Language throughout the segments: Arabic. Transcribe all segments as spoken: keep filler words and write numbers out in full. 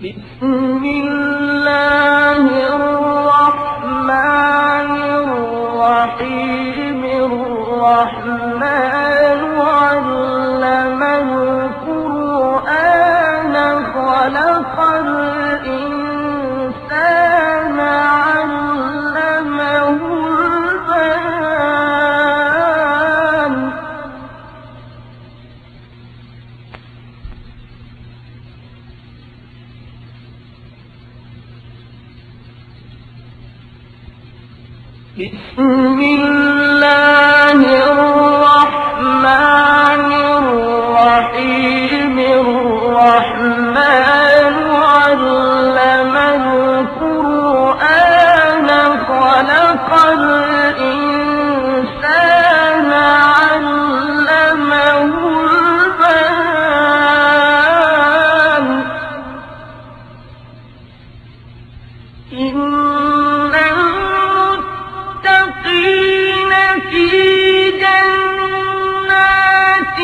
بسم الله الرحمن الرحيم الرحمن علم القرآن خلق الإنسان علمه البيان بسم الله الرحمن الرحيم الرحمن علم القرآن خلق الإنسان علمه البيان إن في جنات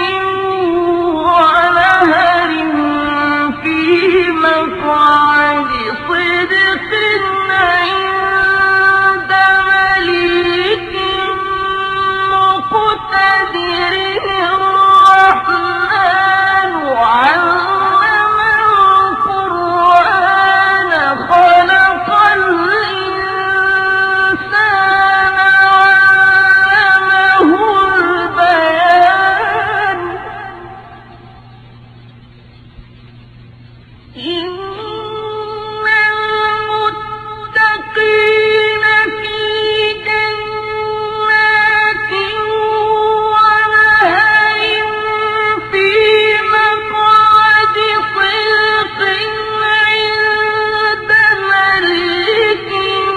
ونهر في مقعد صدق عند مليك مقتدر الرحمن علم القرآن خلق الإنسان إن المتقين في جنات ونهر في مقعد صدق عند مليك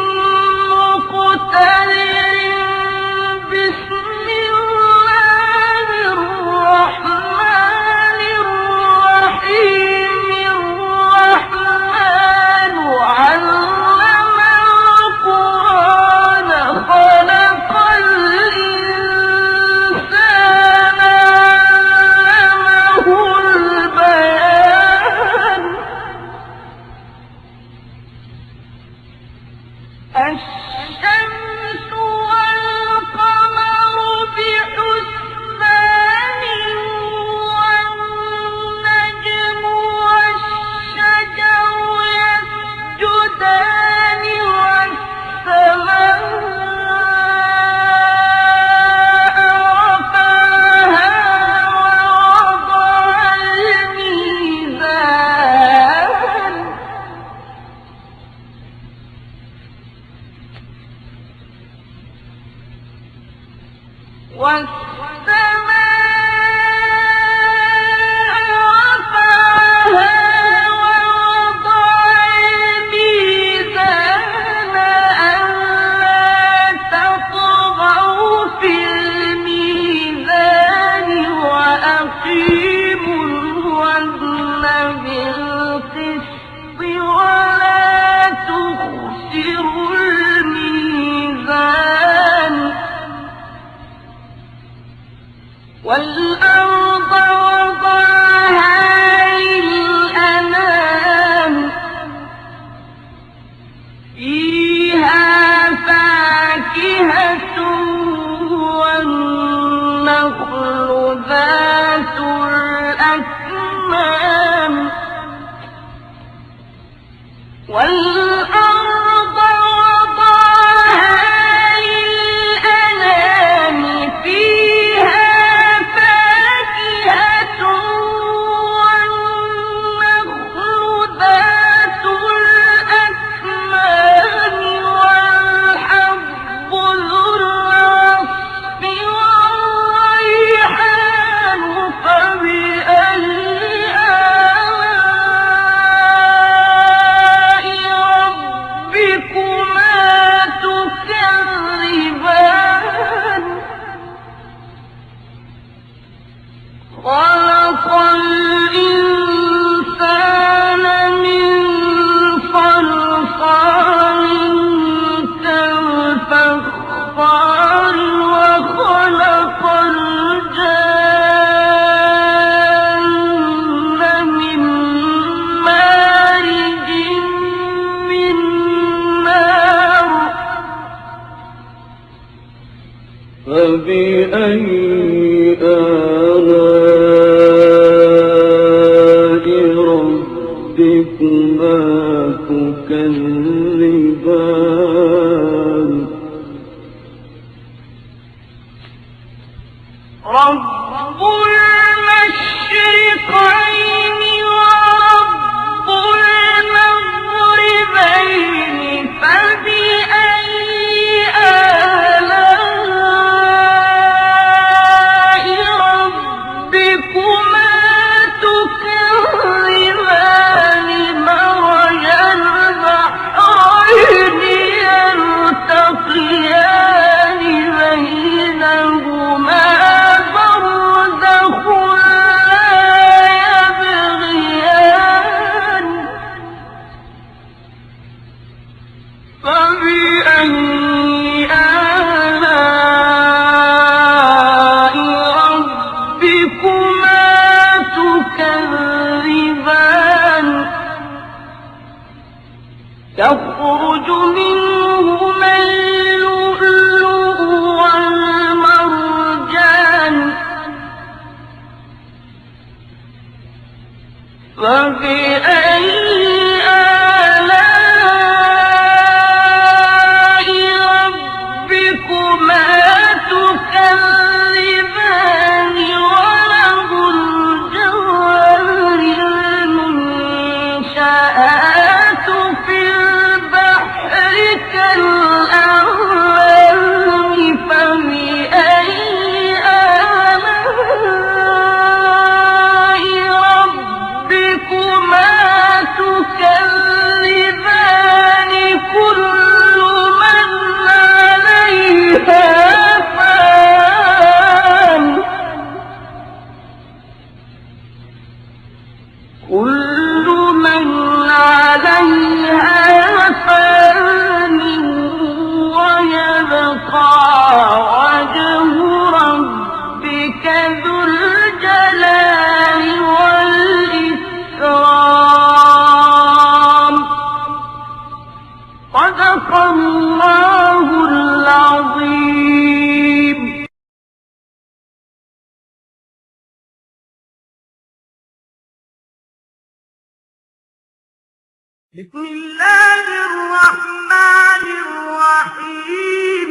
مقتدر بسم الله الرحمن الرحيم الرحمن علم القرآن خلق الإنسان علمه البيان الشمس والقمر بحسبان والنجم والشجر يسجدان والسماء رفعها ووضع الميزان والسماء رفعها ووضع الميزان ألا تطغوا في الميزان وأقيموا الوزن بالقسط ولا تخسروا الميزان والأرض وضعها للأنام فيها فاكهة والنخل ذات الأكمام والأرض وضعها للأنام فيها فاكهة والنخل ذات الأكمام والحب ذو العصف والريحان فبأي آلاء فبأي آلاء ربكما تكذبان رب المشرقين ورب المغربين فبأي آلاء ربكما تكذبان مرج البحرين يلتقيان بينهما برزخ لا يبغيان فبأي آلاء ربكما تكذبان يخرج منهما اللؤلؤ والمرجان فبأي آلاء ربكما تكذبان وله الجوار المنشآت في البحر كالأعلام فبأي آلاء ربكما تكذبان كل من عليها فان كل من عليها فان ويبقى وجه ربك ذو الجلال والإكرام صدق الله العظيم. بسم الله الرحمن الرحيم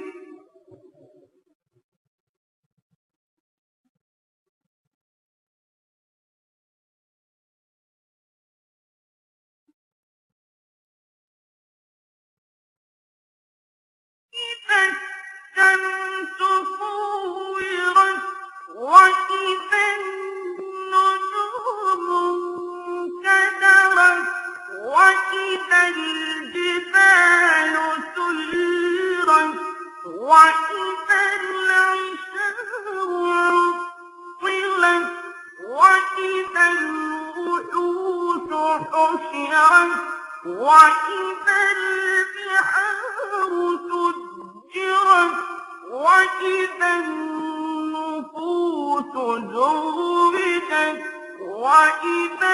إذا الشمس كورت وإذا النجوم انكدرت وإذا الجبال سيرت وإذا العشار عطلت وإذا الوحوش حشرت وإذا البحار سجرت وإذا النفوس زوجت وإذا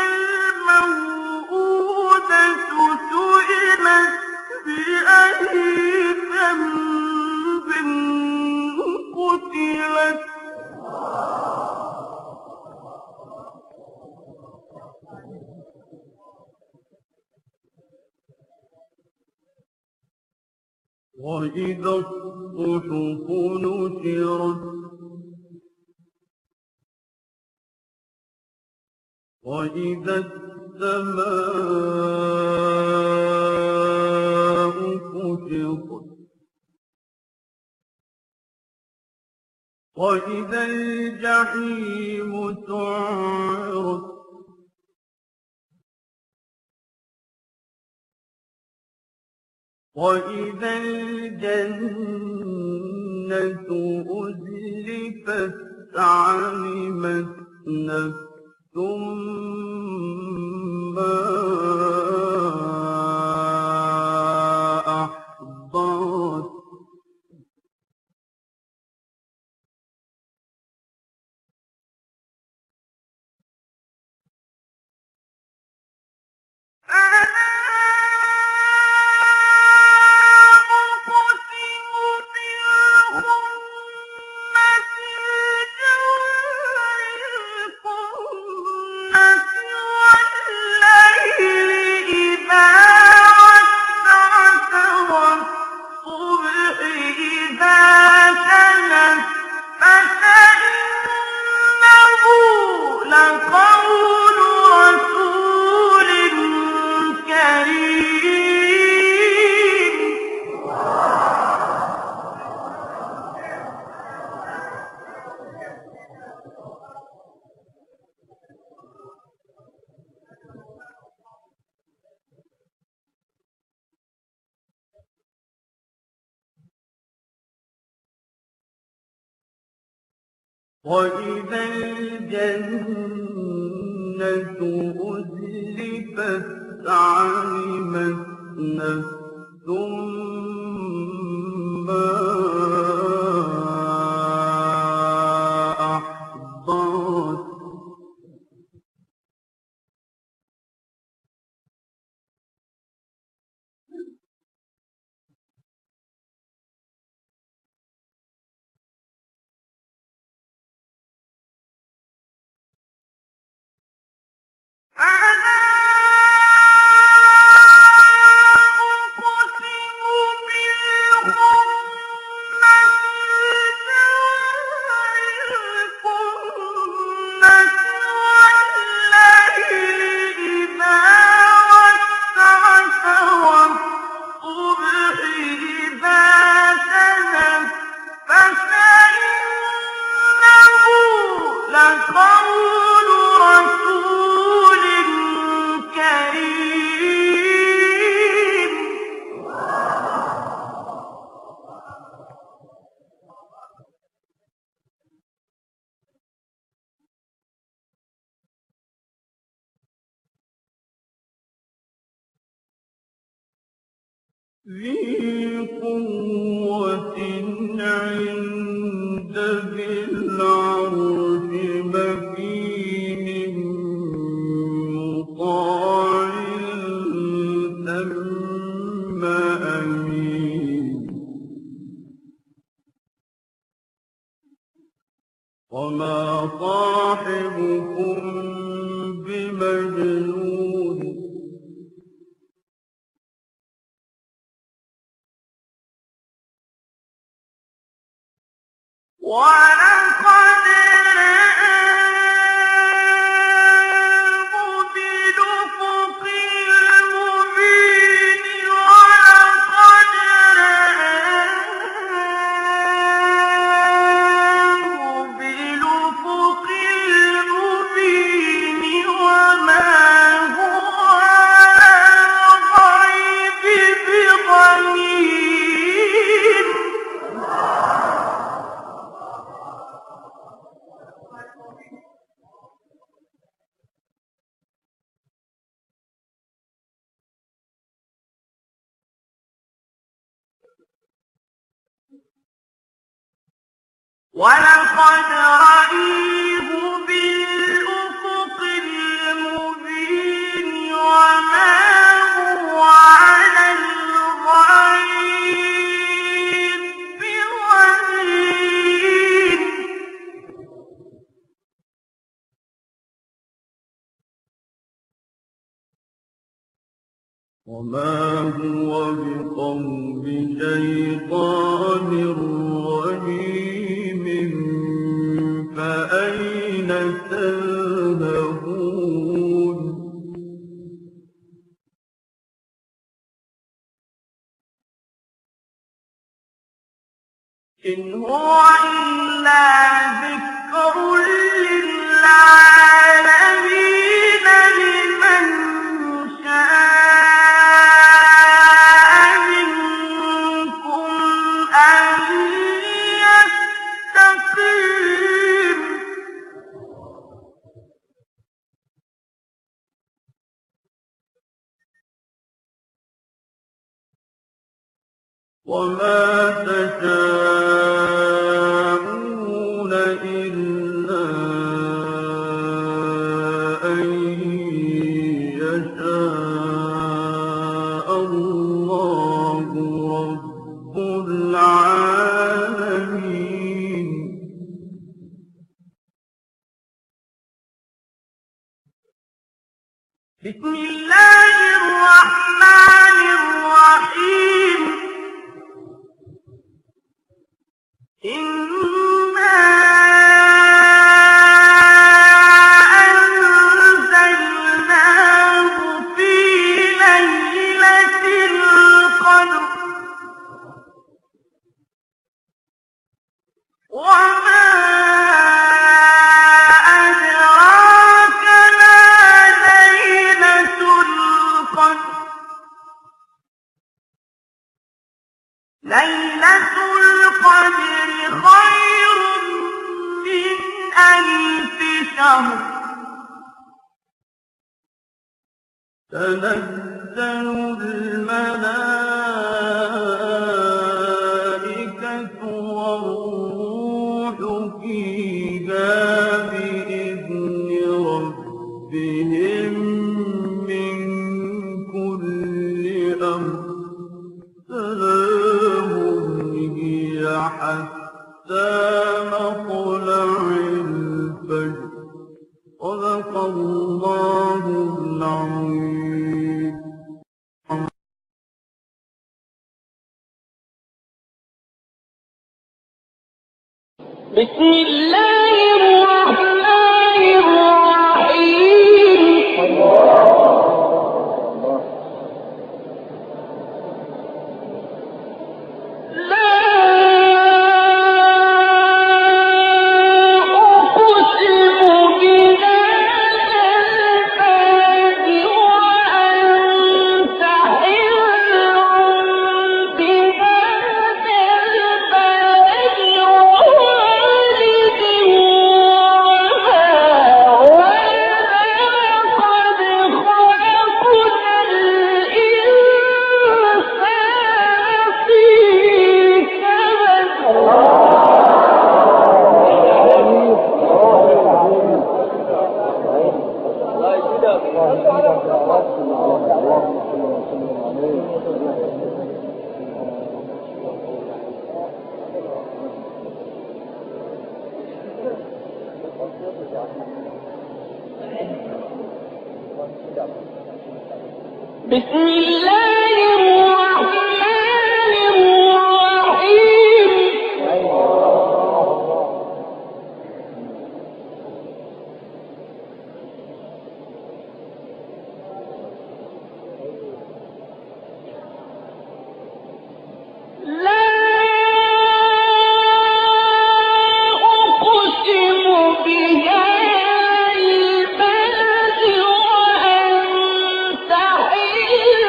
الموءودة سئلت بأي ذنب قتلت وإذا الصحف نشرت وإذا السماء كشطت وإذا الجحيم سعرت وإذا الجنة أزلفت علمت نفس ما أحضرت وإذا الجنة أزلفت علمت نفس ما أحضرت فلا أقسم بالخنس الجوار الكنس والليل إذا عسعس والصبح إذا تنفس إنه لقول رسول كريم ذي قوة عند ذي العرش مكين مطاع ثم أمين وما صاحبكم بمجنون ولقد رآه بالأفق المبين ولقد رآه بالأفق المبين وما هو على الغيب بضنين ولقد رأيه بالأفق المبين وما هو على الغيب بضنين وما هو بقول شيطان رجيم فأين تذهبون إن هو إلا ذكر للعالمين لمن شاء منكم أن يستقيم وما تشاءون إلا أن يشاء الله رب العالمين بسم الله الرحمن الرحيم إنا أنزلناه في ليلة القدر وما أدراك ما ليلة القدر ليلة القدر خير من ألف شهر تنزل الملائكة والروح فيها بإذن ربهم من كل أمر سلام هي حتى مطلع الفجر صدق الله العظيم. بسم الله الرحمن الرحيم. لا أقسم بهذا البلد وأنت حل بهذا البلد ووالد وما ولد لقد خلقنا الإنسان في بسم الله الرحمن الرحيم. لا أقسم بهذا البلد وأنت حل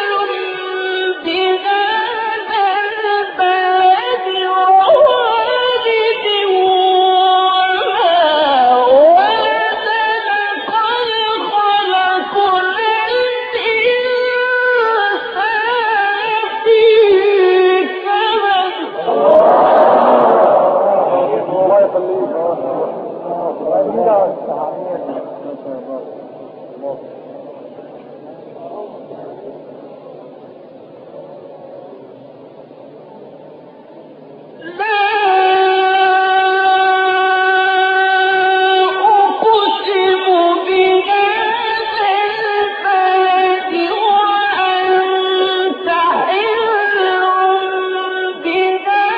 بهذا البلد ووالد وما ولد لقد خلقنا الإنسان في كبد. لا أقسم بهذا البلد وأنت حل بهذا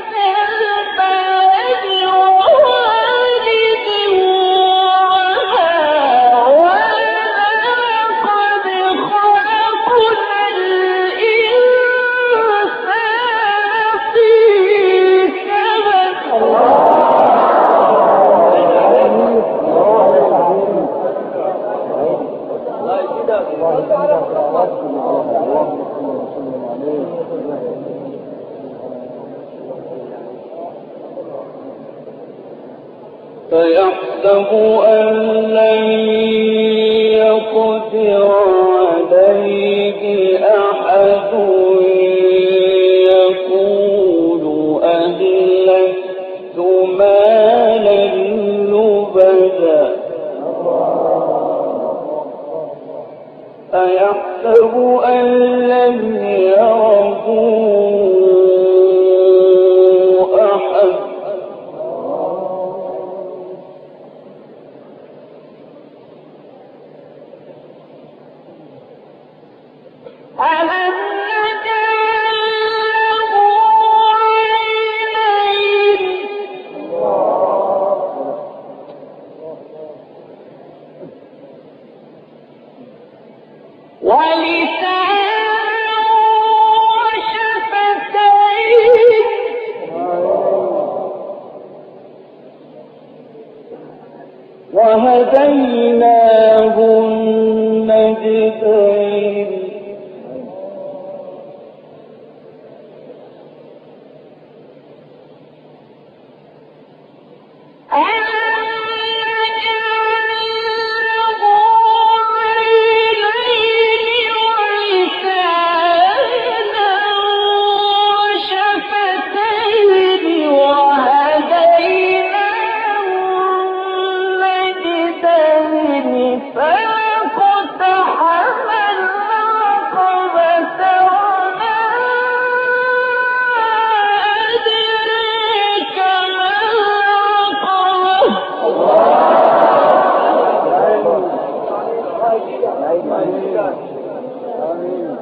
البلد ووالد وما ولد لقد خلقنا الإنسان في كبد. فيحسب أن لن يقدر عليه أحد يقول أهلكت مالا لبدا أيحسب أن لم يره أحد ألم نجعل له عينين ولسانا وشفتين وهديناه النجدين. ألم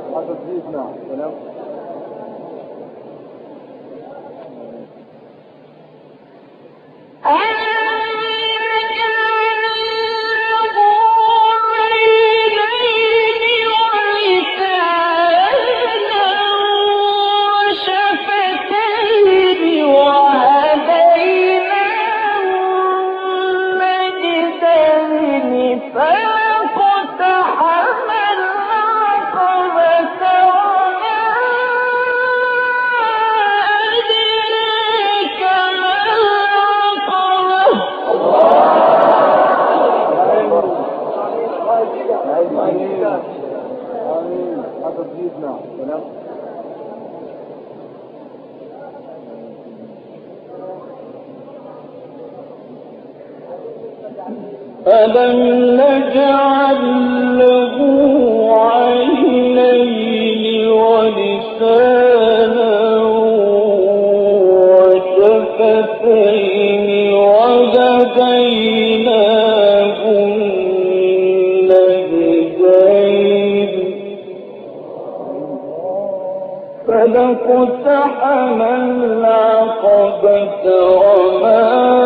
ألم نجعل له عينين ولسانا وشفتين وهديناه النجدين فلاقتحم العقبة وما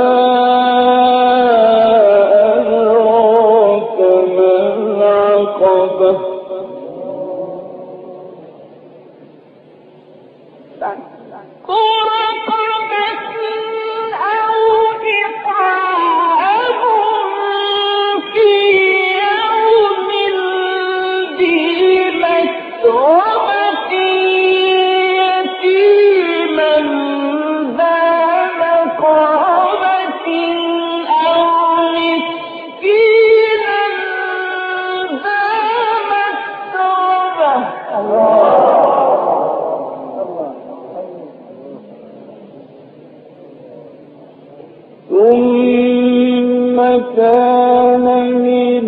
ثم كان من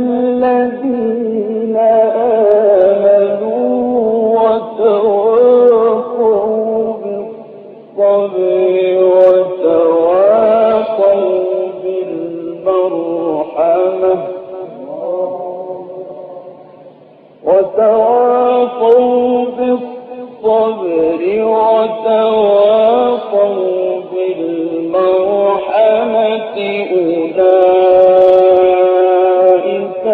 الذين آمنوا وتواصوا بالصبر وتواصوا بالمرحمة وتواصوا بالصبر وتواصوا بالمرحمة أولئك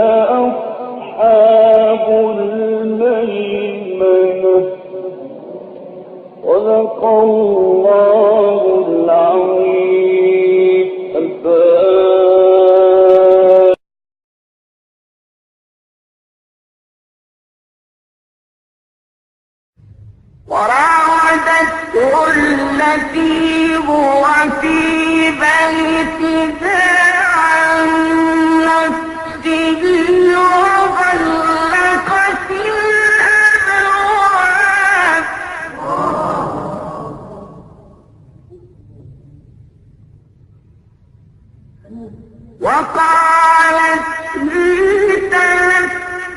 أصحاب الميمنة صدق الله العظيم. الفاتحة. وراودته التي هو في بيتها عن نفسه وغلقت الأبواب وقالت هيت لك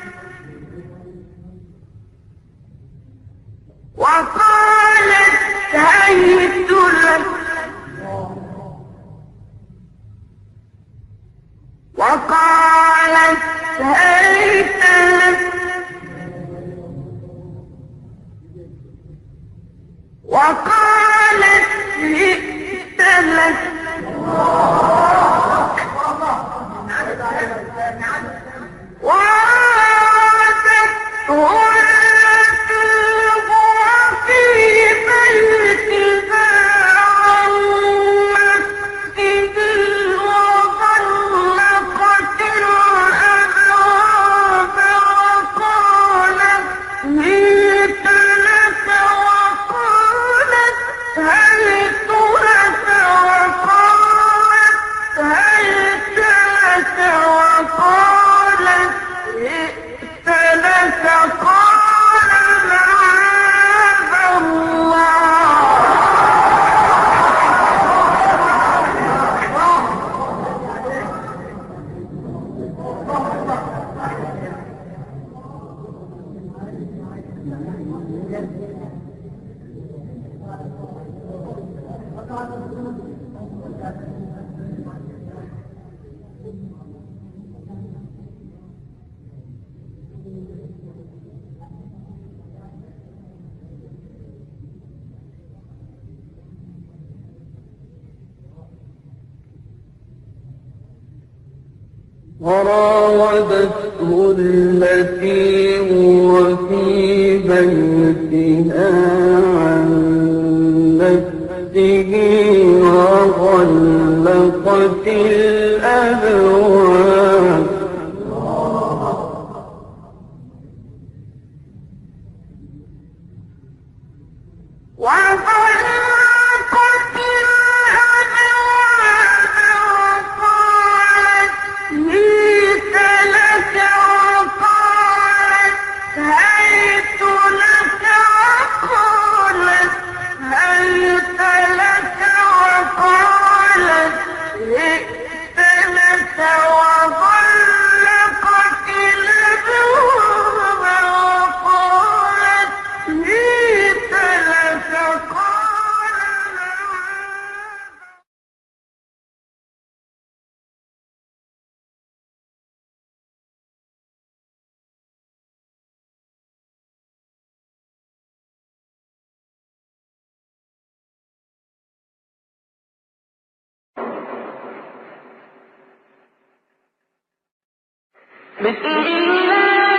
وقالت هيت لك وقالت هيت لك وقالت هيت لك وعادته وراودته التي هو في بيتها عن نفسه وغلقت الأبواب بسم الله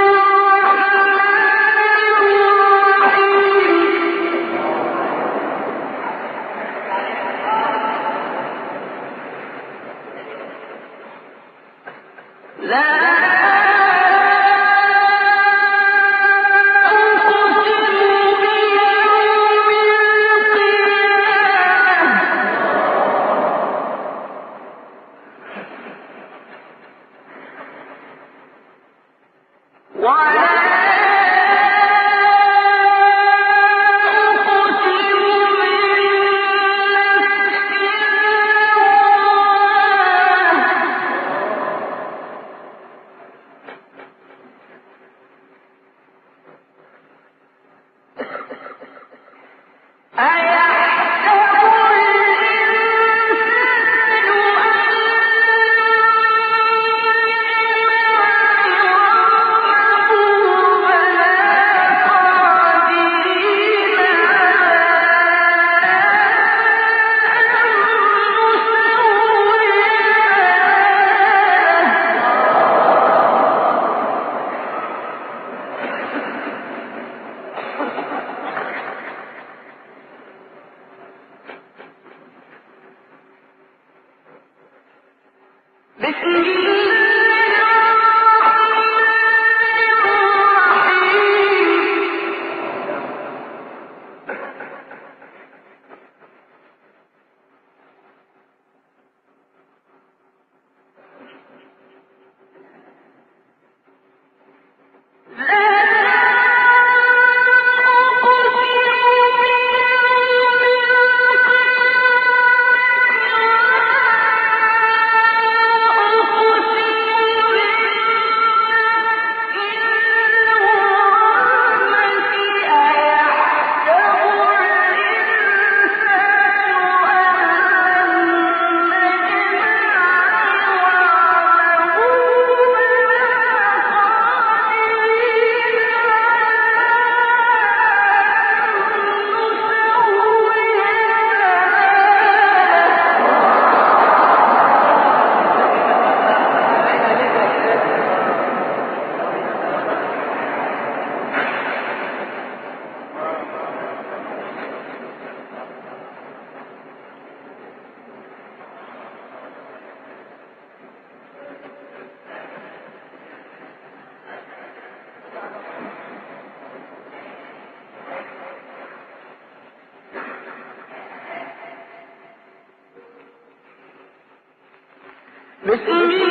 بسم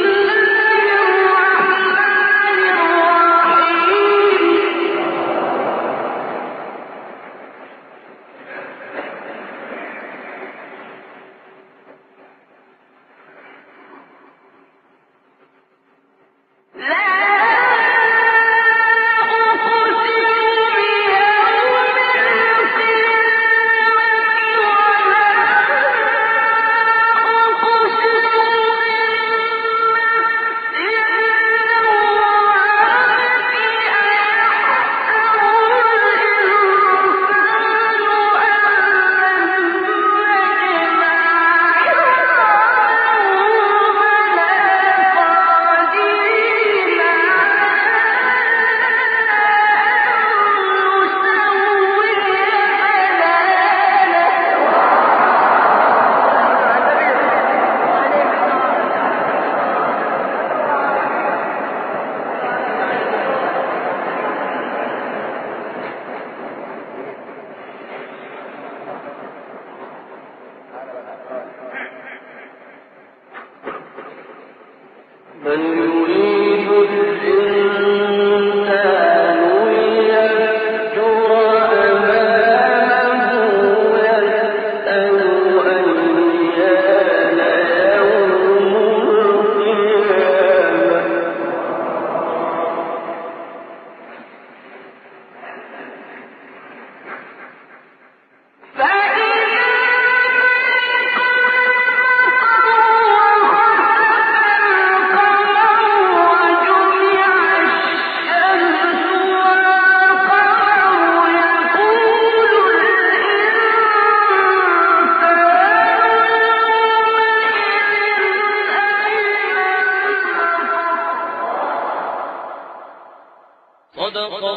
الله الرحمن الرحيم لا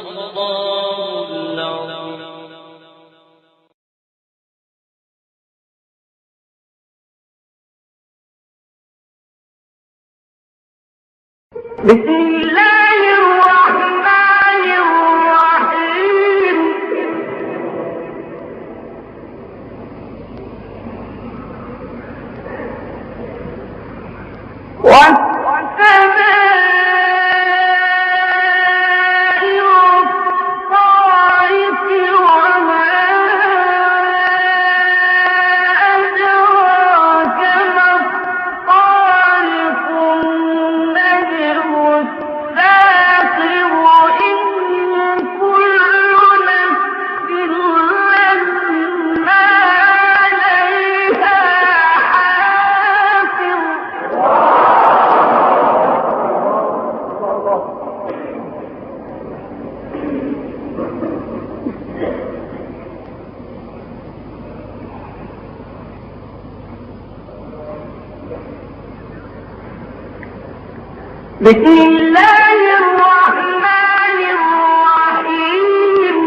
الله العظيم. بسم الله الرحمن الرحيم. بسم الله الرحمن الرحيم.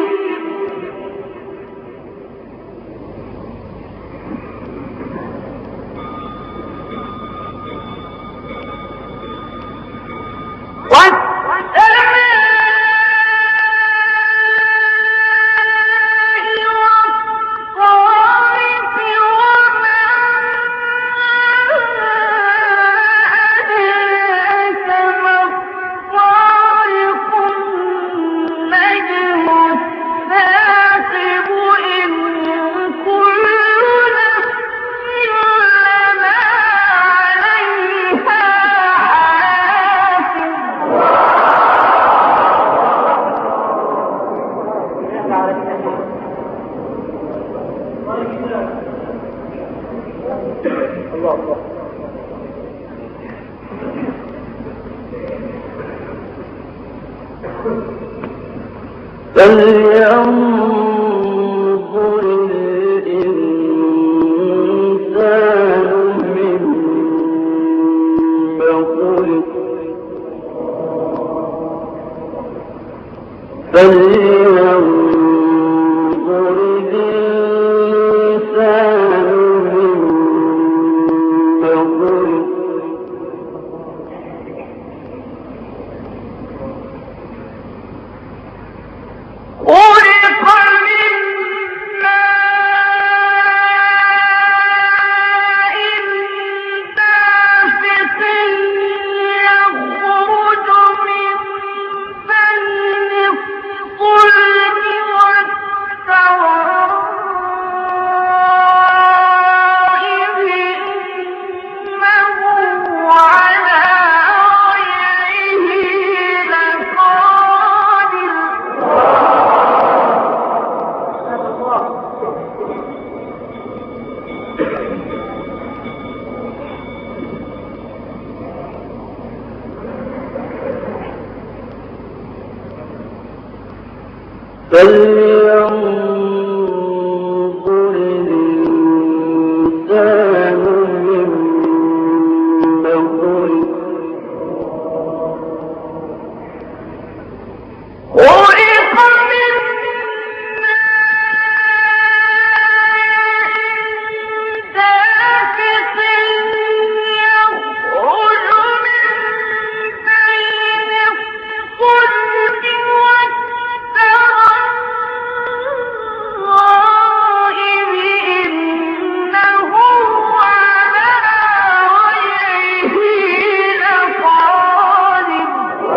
فلينظر الإنسان مما خلق فلينظر الإنسان مما خلق فلينظر الإنسان مما خلق خلق من ماء دافق يخرج من بين الصلب والترائب إنه على وجهه لقادر.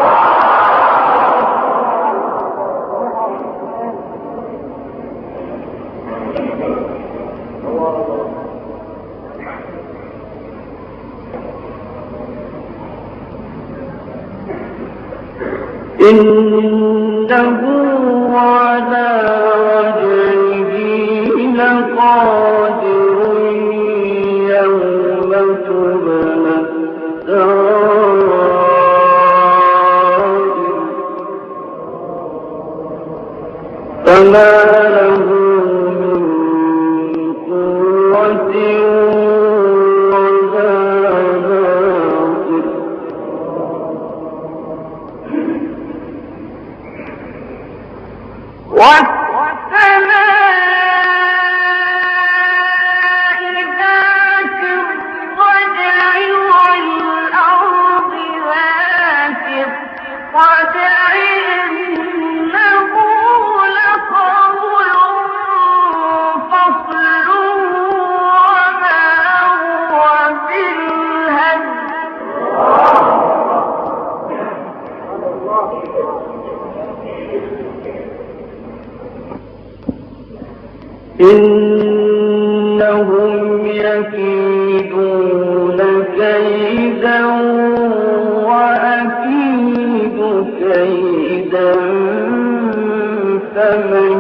إنه على وجهه لقادر يوم تبلى السرائر فما له من قوة ولا ناصر. إنهم يكيدون كيدا وأكيد كيدا فمن